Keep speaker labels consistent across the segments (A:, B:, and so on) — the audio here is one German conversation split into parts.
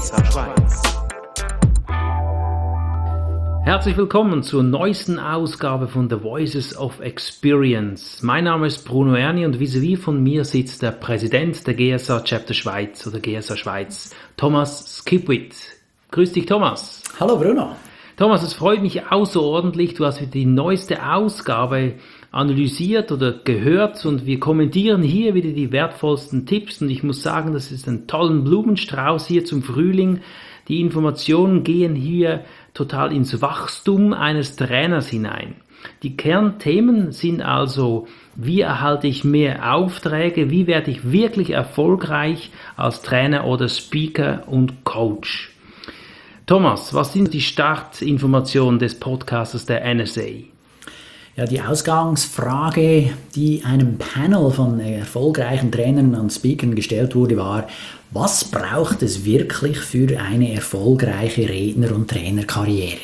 A: GSA Schweiz. Herzlich willkommen zur neuesten Ausgabe von The Voices of Experience. Mein Name ist Bruno Erni und vis-à-vis von mir sitzt der Präsident der GSA Chapter Schweiz oder GSA Schweiz, Thomas Skipwith. Grüß dich, Thomas.
B: Hallo, Bruno.
A: Thomas, es freut mich außerordentlich. Du hast wieder die neueste Ausgabe analysiert oder gehört und wir kommentieren hier wieder die wertvollsten Tipps und ich muss sagen, das ist ein tollen Blumenstrauß hier zum Frühling. Die Informationen gehen hier total ins Wachstum eines Trainers hinein. Die Kernthemen sind also, wie erhalte ich mehr Aufträge, wie werde ich wirklich erfolgreich als Trainer oder Speaker und Coach. Thomas, was sind die Startinformationen des Podcastes der NSA?
B: Ja, die Ausgangsfrage, die einem Panel von erfolgreichen Trainern und Speakern gestellt wurde, war: Was braucht es wirklich für eine erfolgreiche Redner- und Trainerkarriere?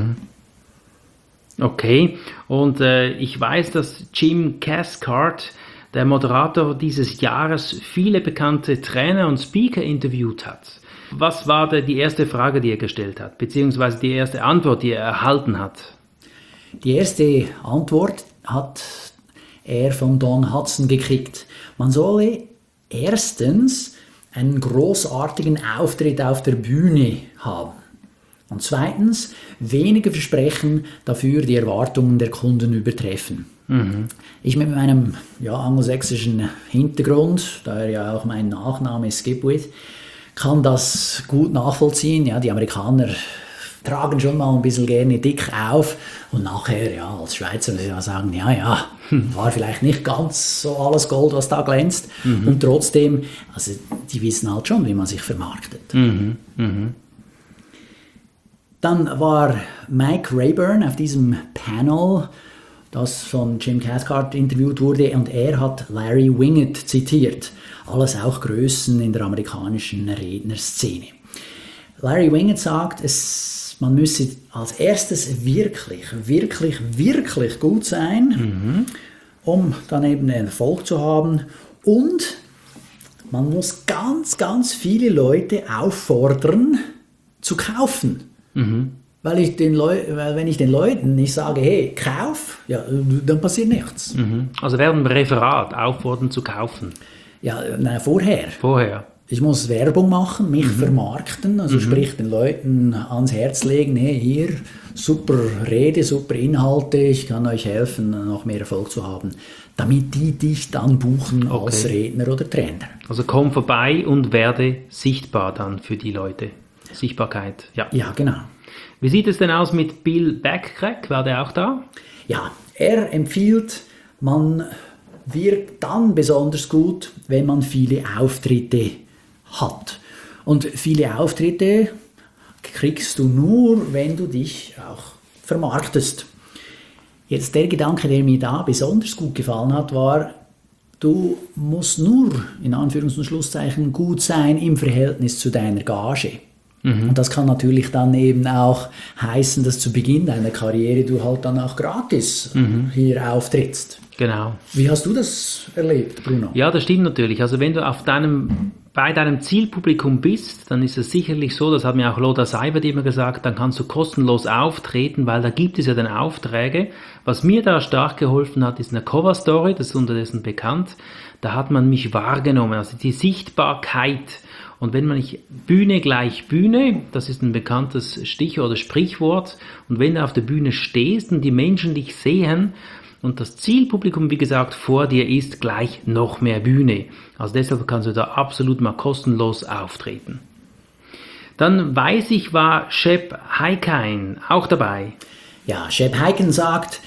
A: Okay, und ich weiß, dass Jim Cathcart, der Moderator dieses Jahres, viele bekannte Trainer und Speaker interviewt hat. Was war die erste Frage, die er gestellt hat, beziehungsweise die erste Antwort, die er erhalten hat?
B: Die erste Antwort hat er von Don Hudson gekriegt. Man solle erstens einen großartigen Auftritt auf der Bühne haben. Und zweitens, wenige Versprechen, dafür die Erwartungen der Kunden übertreffen. Ich mit meinem angelsächsischen Hintergrund, daher ja auch mein Nachname ist Skipwith, kann das gut nachvollziehen. Ja, die Amerikaner tragen schon mal ein bisschen gerne dick auf und nachher, ja, als Schweizer muss ich ja sagen, war vielleicht nicht ganz so alles Gold, was da glänzt. Und trotzdem, also die wissen halt schon, wie man sich vermarktet. Dann war Mike Rayburn auf diesem Panel, das von Jim Cathcart interviewt wurde, und er hat Larry Winget zitiert. Alles auch Größen in der amerikanischen Rednerszene. Larry Winget sagt, man müsse als erstes wirklich gut sein, um dann eben Erfolg zu haben. Und man muss ganz viele Leute auffordern, zu kaufen. Weil wenn ich den Leuten nicht sage, hey, kauf, ja, dann passiert nichts.
A: Also während dem Referat auffordern zu kaufen?
B: Ja, nein, vorher. Ich muss Werbung machen, mich vermarkten, also sprich den Leuten ans Herz legen, hey, hier, super Rede, super Inhalte, ich kann euch helfen, noch mehr Erfolg zu haben, damit die dich dann buchen als Redner oder Trainer.
A: Also komm vorbei und werde sichtbar dann für die Leute. Sichtbarkeit, ja.
B: Ja, genau.
A: Wie sieht es denn aus mit Bill Backrack? War der auch da?
B: Ja, er empfiehlt, man wirkt dann besonders gut, wenn man viele Auftritte hat. Und viele Auftritte kriegst du nur, wenn du dich auch vermarktest. Jetzt der Gedanke, der mir da besonders gut gefallen hat, war, du musst nur, in Anführungs- und Schlusszeichen, gut sein im Verhältnis zu deiner Gage. Und das kann natürlich dann eben auch heißen, dass zu Beginn deiner Karriere du halt dann auch gratis hier auftrittst.
A: Genau.
B: Wie hast du das erlebt, Bruno?
A: Ja, das stimmt natürlich. Also wenn du bei deinem Zielpublikum bist, dann ist es sicherlich so, das hat mir auch Lothar Seibert immer gesagt, dann kannst du kostenlos auftreten, weil da gibt es ja dann Aufträge. Was mir da stark geholfen hat, ist eine Cover-Story, das ist unterdessen bekannt. Da hat man mich wahrgenommen, also die Sichtbarkeit. Und wenn man nicht Bühne gleich Bühne, das ist ein bekanntes Stich- oder Sprichwort, und wenn du auf der Bühne stehst und die Menschen dich sehen und das Zielpublikum, wie gesagt, vor dir ist, gleich noch mehr Bühne. Also deshalb kannst du da absolut mal kostenlos auftreten. Dann weiß ich, war Shep Hyken auch dabei.
B: Ja, Shep Hyken sagt,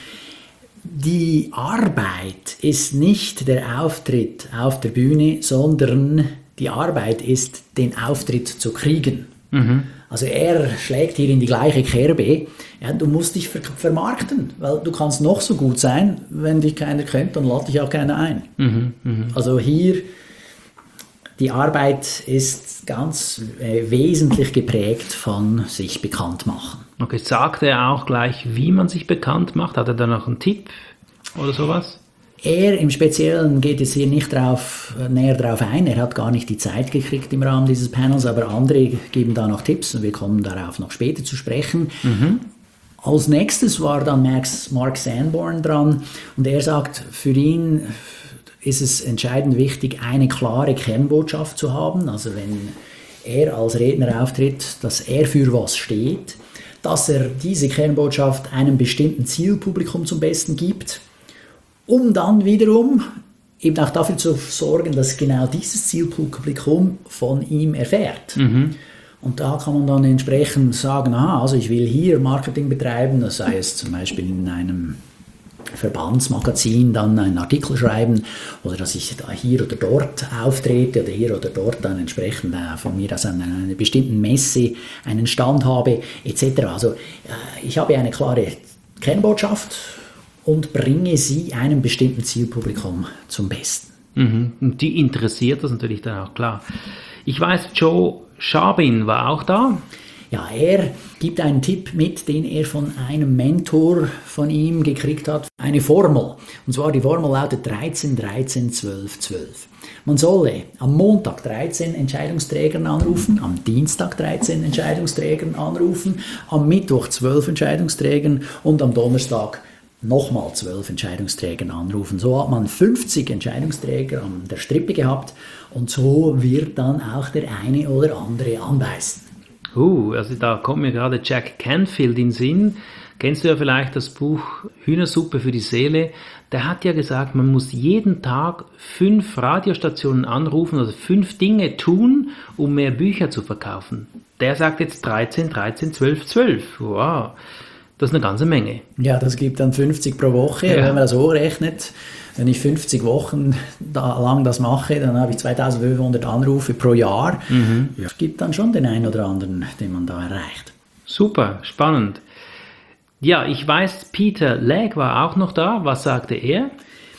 B: die Arbeit ist nicht der Auftritt auf der Bühne, sondern die Arbeit ist, den Auftritt zu kriegen. Also er schlägt hier in die gleiche Kerbe. Ja, du musst dich vermarkten, weil du kannst noch so gut sein, wenn dich keiner kennt, dann lädt dich auch keiner ein. Also hier, die Arbeit ist ganz wesentlich geprägt von sich bekannt machen.
A: Okay, sagt er auch gleich, wie man sich bekannt macht? Hat er da noch einen Tipp oder sowas?
B: Er im Speziellen geht jetzt hier nicht näher drauf ein. Er hat gar nicht die Zeit gekriegt im Rahmen dieses Panels, aber andere geben da noch Tipps und wir kommen darauf noch später zu sprechen. Als nächstes war dann Mark Sanborn dran und er sagt, für ihn ist es entscheidend wichtig, eine klare Kernbotschaft zu haben. Also wenn er als Redner auftritt, dass er für was steht, dass er diese Kernbotschaft einem bestimmten Zielpublikum zum Besten gibt, um dann wiederum eben auch dafür zu sorgen, dass genau dieses Zielpublikum von ihm erfährt. Und da kann man dann entsprechend sagen, also ich will hier Marketing betreiben, das sei es zum Beispiel in einem Verbandsmagazin dann einen Artikel schreiben oder dass ich da hier oder dort auftrete oder hier oder dort dann entsprechend von mir aus an einer bestimmten Messe einen Stand habe etc. Also ich habe eine klare Kernbotschaft und bringe sie einem bestimmten Zielpublikum zum Besten.
A: Und die interessiert das natürlich dann auch, klar. Ich weiß, Joe Charbin war auch da.
B: Ja, er gibt einen Tipp mit, den er von einem Mentor von ihm gekriegt hat. Eine Formel. Und zwar die Formel lautet 13, 13, 12, 12. Man solle am Montag 13 Entscheidungsträgern anrufen, am Dienstag 13 Entscheidungsträgern anrufen, am Mittwoch 12 Entscheidungsträgern und am Donnerstag nochmal 12 Entscheidungsträgern anrufen. So hat man 50 Entscheidungsträger an der Strippe gehabt und so wird dann auch der eine oder andere anbeißen.
A: Also da kommt mir gerade Jack Canfield in den Sinn. Kennst du ja vielleicht das Buch Hühnersuppe für die Seele? Der hat ja gesagt, man muss jeden Tag 5 Radiostationen anrufen, also 5 Dinge tun, um mehr Bücher zu verkaufen. Der sagt jetzt 13, 13, 12, 12. Wow. Das ist eine ganze Menge.
B: Ja, das gibt dann 50 pro Woche. Ja. Wenn man das hochrechnet, wenn ich 50 Wochen lang das mache, dann habe ich 2500 Anrufe pro Jahr. Ja, das gibt dann schon den einen oder anderen, den man da erreicht.
A: Super, spannend. Ja, ich weiß, Peter Legg war auch noch da. Was sagte er?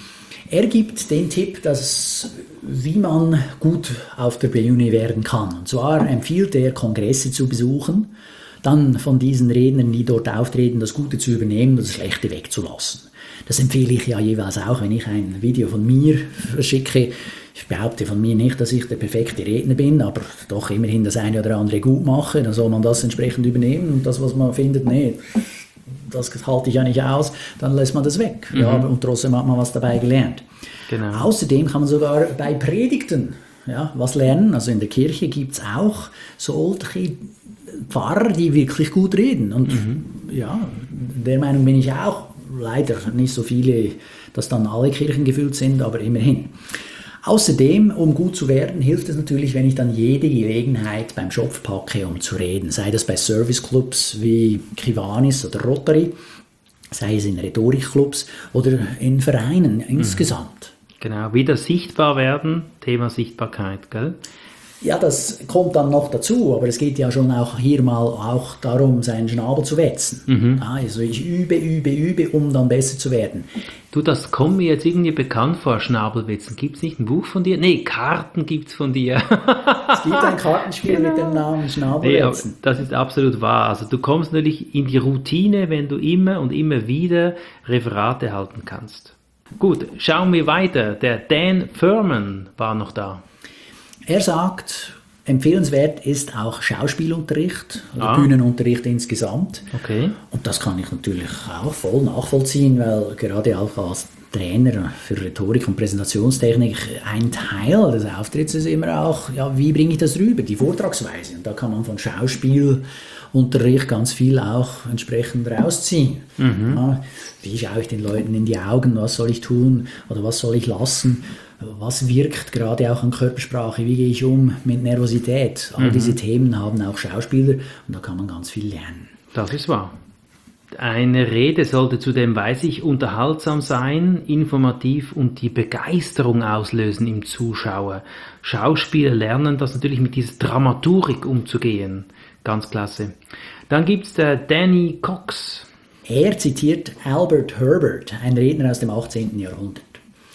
B: Er gibt den Tipp, wie man gut auf der Bühne werden kann. Und zwar empfiehlt er, Kongresse zu besuchen, dann von diesen Rednern, die dort auftreten, das Gute zu übernehmen und das Schlechte wegzulassen. Das empfehle ich ja jeweils auch, wenn ich ein Video von mir verschicke. Ich behaupte von mir nicht, dass ich der perfekte Redner bin, aber doch immerhin das eine oder andere gut mache. Dann soll man das entsprechend übernehmen und das, was man findet, nee, das halte ich ja nicht aus, dann lässt man das weg. Ja, und trotzdem hat man was dabei gelernt.
A: Genau.
B: Außerdem kann man sogar bei Predigten was lernen. Also in der Kirche gibt es auch solche Pfarrer, die wirklich gut reden. Und ja, der Meinung bin ich auch. Leider nicht so viele, dass dann alle Kirchen gefüllt sind, aber immerhin. Außerdem, um gut zu werden, hilft es natürlich, wenn ich dann jede Gelegenheit beim Schopf packe, um zu reden. Sei das bei Serviceclubs wie Kiwanis oder Rotary, sei es in Rhetorikclubs oder in Vereinen insgesamt.
A: Genau, wieder sichtbar werden, Thema Sichtbarkeit, gell?
B: Ja, das kommt dann noch dazu, aber es geht ja schon auch hier mal auch darum, seinen Schnabel zu wetzen. Also ich übe, um dann besser zu werden.
A: Du, das kommt mir jetzt irgendwie bekannt vor, Schnabelwetzen. Gibt es nicht ein Buch von dir? Nee, Karten gibt es von dir.
B: Es gibt ein Kartenspiel mit dem Namen Schnabelwetzen.
A: Nee, das ist absolut wahr. Also du kommst natürlich in die Routine, wenn du immer und immer wieder Referate halten kannst. Gut, schauen wir weiter. Der Dan Furman war noch da.
B: Er sagt, empfehlenswert ist auch Schauspielunterricht, also Bühnenunterricht insgesamt.
A: Okay.
B: Und das kann ich natürlich auch voll nachvollziehen, weil gerade auch als Trainer für Rhetorik und Präsentationstechnik ein Teil des Auftritts ist immer auch, wie bringe ich das rüber, die Vortragsweise. Und da kann man von Schauspielunterricht ganz viel auch entsprechend rausziehen. Wie schaue ich den Leuten in die Augen, was soll ich tun oder was soll ich lassen? Was wirkt gerade auch an Körpersprache? Wie gehe ich um mit Nervosität? All diese Themen haben auch Schauspieler und da kann man ganz viel lernen.
A: Das ist wahr. Eine Rede sollte zudem, weiß ich, unterhaltsam sein, informativ und die Begeisterung auslösen im Zuschauer. Schauspieler lernen das natürlich mit dieser Dramaturik umzugehen. Ganz klasse. Dann gibt es der Danny Cox.
B: Er zitiert Albert Herbert, ein Redner aus dem 18. Jahrhundert,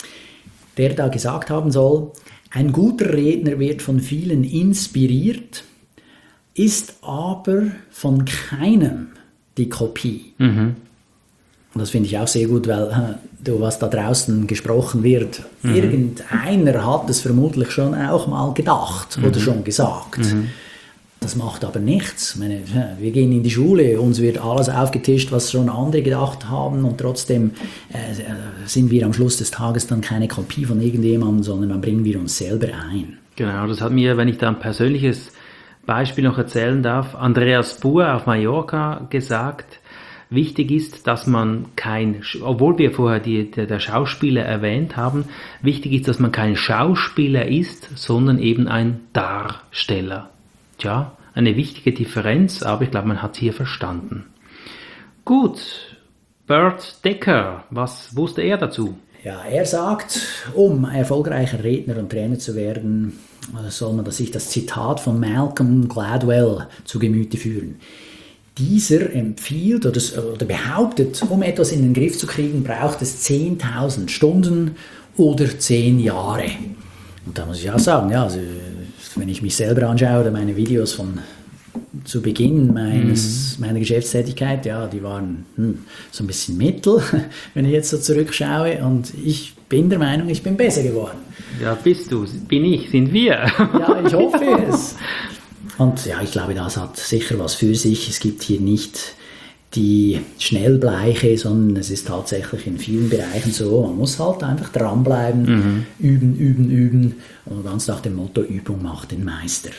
B: der da gesagt haben soll, ein guter Redner wird von vielen inspiriert, ist aber von keinem die Kopie. Und und das finde ich auch sehr gut, weil was da draußen gesprochen wird, irgendeiner hat es vermutlich schon auch mal gedacht oder schon gesagt. Das macht aber nichts. Ich meine, wir gehen in die Schule, uns wird alles aufgetischt, was schon andere gedacht haben und trotzdem sind wir am Schluss des Tages dann keine Kopie von irgendjemandem, sondern dann bringen wir uns selber ein.
A: Genau, das hat mir, wenn ich da ein persönliches Beispiel noch erzählen darf, Andreas Buhr auf Mallorca gesagt, wichtig ist, dass man obwohl wir vorher der Schauspieler erwähnt haben, wichtig ist, dass man kein Schauspieler ist, sondern eben ein Darsteller. Tja, eine wichtige Differenz, aber ich glaube, man hat es hier verstanden. Gut, Bert Decker, was wusste er dazu?
B: Ja, er sagt, um erfolgreicher Redner und Trainer zu werden, soll man sich das Zitat von Malcolm Gladwell zu Gemüte führen. Dieser empfiehlt oder behauptet, um etwas in den Griff zu kriegen, braucht es 10.000 Stunden oder 10 Jahre. Und da muss ich auch sagen, ja, also, wenn ich mich selber anschaue oder meine Videos von zu Beginn meiner Geschäftstätigkeit, ja, die waren so ein bisschen mittel, wenn ich jetzt so zurückschaue, und ich bin der Meinung, ich bin besser geworden.
A: Ja, bist du, bin ich, sind wir.
B: Ja, ich hoffe es. Und ja, ich glaube, das hat sicher was für sich. Es gibt hier nicht die Schnellbleiche, sondern es ist tatsächlich in vielen Bereichen so, man muss halt einfach dranbleiben, üben und ganz nach dem Motto, Übung macht den Meister.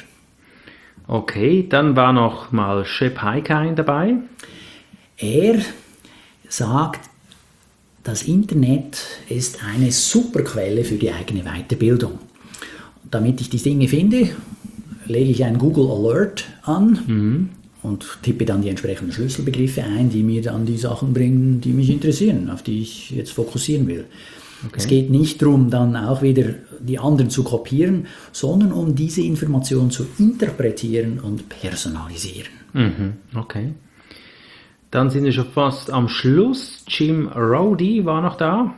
A: Okay, dann war noch mal Shep Hyken dabei.
B: Er sagt, das Internet ist eine super Quelle für die eigene Weiterbildung. Und damit ich die Dinge finde, lege ich einen Google Alert an und tippe dann die entsprechenden Schlüsselbegriffe ein, die mir dann die Sachen bringen, die mich interessieren, auf die ich jetzt fokussieren will. Okay. Es geht nicht darum, dann auch wieder die anderen zu kopieren, sondern um diese Information zu interpretieren und personalisieren.
A: Okay. Dann sind wir schon fast am Schluss. Jim Rowdy war noch da.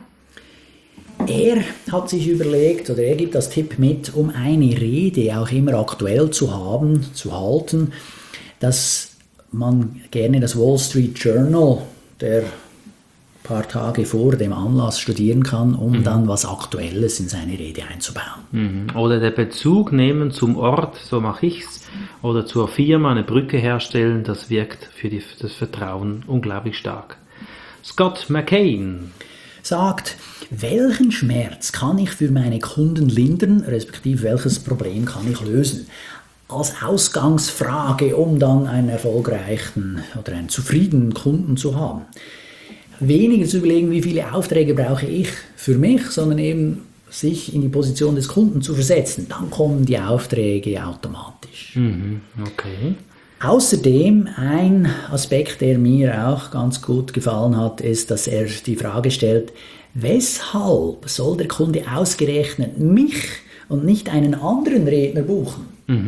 B: Er hat sich überlegt, oder er gibt das Tipp mit, um eine Rede auch immer aktuell zu halten, dass man gerne das Wall Street Journal der paar Tage vor dem Anlass studieren kann, um dann was Aktuelles in seine Rede einzubauen.
A: Oder der Bezug nehmen zum Ort, so mache ich's, oder zur Firma eine Brücke herstellen, das wirkt für das Vertrauen unglaublich stark. Scott McCain
B: sagt, welchen Schmerz kann ich für meine Kunden lindern, respektive welches Problem kann ich lösen? Als Ausgangsfrage, um dann einen erfolgreichen oder einen zufriedenen Kunden zu haben. Weniger zu überlegen, wie viele Aufträge brauche ich für mich, sondern eben sich in die Position des Kunden zu versetzen. Dann kommen die Aufträge automatisch.
A: Okay.
B: Außerdem ein Aspekt, der mir auch ganz gut gefallen hat, ist, dass er die Frage stellt, weshalb soll der Kunde ausgerechnet mich und nicht einen anderen Redner buchen?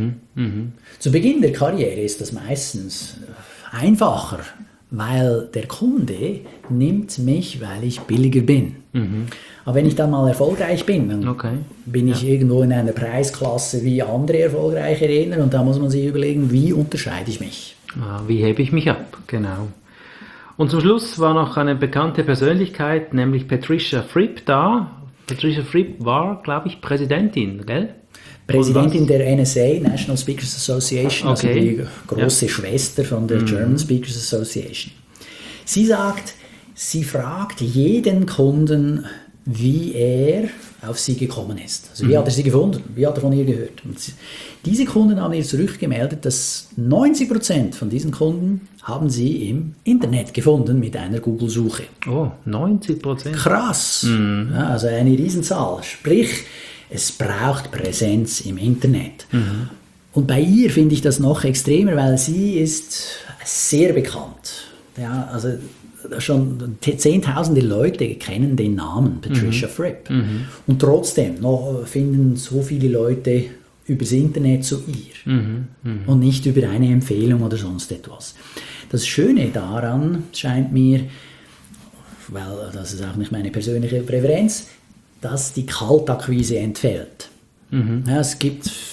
B: Zu Beginn der Karriere ist das meistens einfacher, weil der Kunde nimmt mich, weil ich billiger bin. Aber wenn ich dann mal erfolgreich bin, dann bin ich irgendwo in einer Preisklasse wie andere erfolgreiche Redner und da muss man sich überlegen, wie unterscheide ich mich?
A: Wie hebe ich mich ab? Genau. Und zum Schluss war noch eine bekannte Persönlichkeit, nämlich Patricia Fripp da. Patricia Fripp war, glaube ich, Präsidentin, gell?
B: Präsidentin der NSA, National Speakers Association, also die große Schwester von der German Speakers Association. Sie sagt, sie fragt jeden Kunden, wie er auf sie gekommen ist. Also wie hat er sie gefunden? Wie hat er von ihr gehört? Und diese Kunden haben ihr zurückgemeldet, dass 90% von diesen Kunden haben sie im Internet gefunden mit einer Google-Suche.
A: Oh, 90%?
B: Krass! Ja, also eine Riesenzahl. Sprich, es braucht Präsenz im Internet. Und bei ihr finde ich das noch extremer, weil sie ist sehr bekannt. Ja, also schon Zehntausende Leute kennen den Namen Patricia Fripp. Und trotzdem noch finden so viele Leute übers Internet zu ihr und nicht über eine Empfehlung oder sonst etwas. Das Schöne daran scheint mir, weil das ist auch nicht meine persönliche Präferenz, dass die Kaltakquise entfällt. Ja, es gibt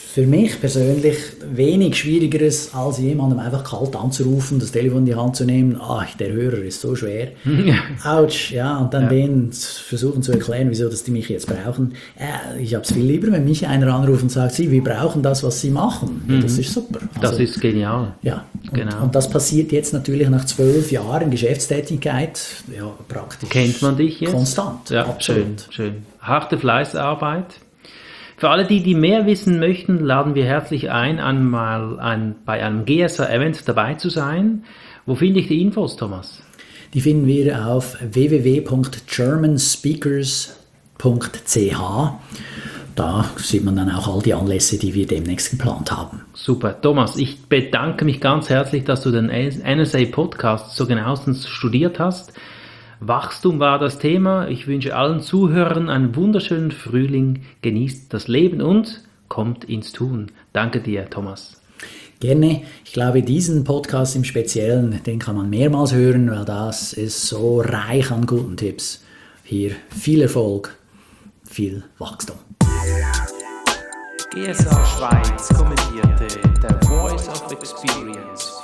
B: für mich persönlich wenig Schwierigeres, als jemandem einfach kalt anzurufen, das Telefon in die Hand zu nehmen. Der Hörer ist so schwer. Autsch, ja, und dann denen versuchen zu erklären, wieso dass die mich jetzt brauchen. Ich habe es viel lieber, wenn mich einer anruft und sagt, wir brauchen das, was sie machen. Ja, das ist super.
A: Das ist genial.
B: Ja,
A: genau.
B: Und das passiert jetzt natürlich nach 12 Jahren Geschäftstätigkeit, ja, praktisch.
A: Kennt man dich jetzt?
B: Konstant,
A: ja,
B: absolut.
A: Schön. Harte Fleißarbeit. Für alle, die mehr wissen möchten, laden wir herzlich ein, bei einem GSA-Event dabei zu sein. Wo finde ich die Infos, Thomas?
B: Die finden wir auf www.germanspeakers.ch. Da sieht man dann auch all die Anlässe, die wir demnächst geplant haben.
A: Super. Thomas, ich bedanke mich ganz herzlich, dass du den NSA-Podcast so genauestens studiert hast. Wachstum war das Thema. Ich wünsche allen Zuhörern einen wunderschönen Frühling. Genießt das Leben und kommt ins Tun. Danke dir, Thomas.
B: Gerne. Ich glaube, diesen Podcast im Speziellen, den kann man mehrmals hören, weil das ist so reich an guten Tipps. Hier viel Erfolg, viel Wachstum.
A: GSA Schweiz kommentierte der Voice of Experience.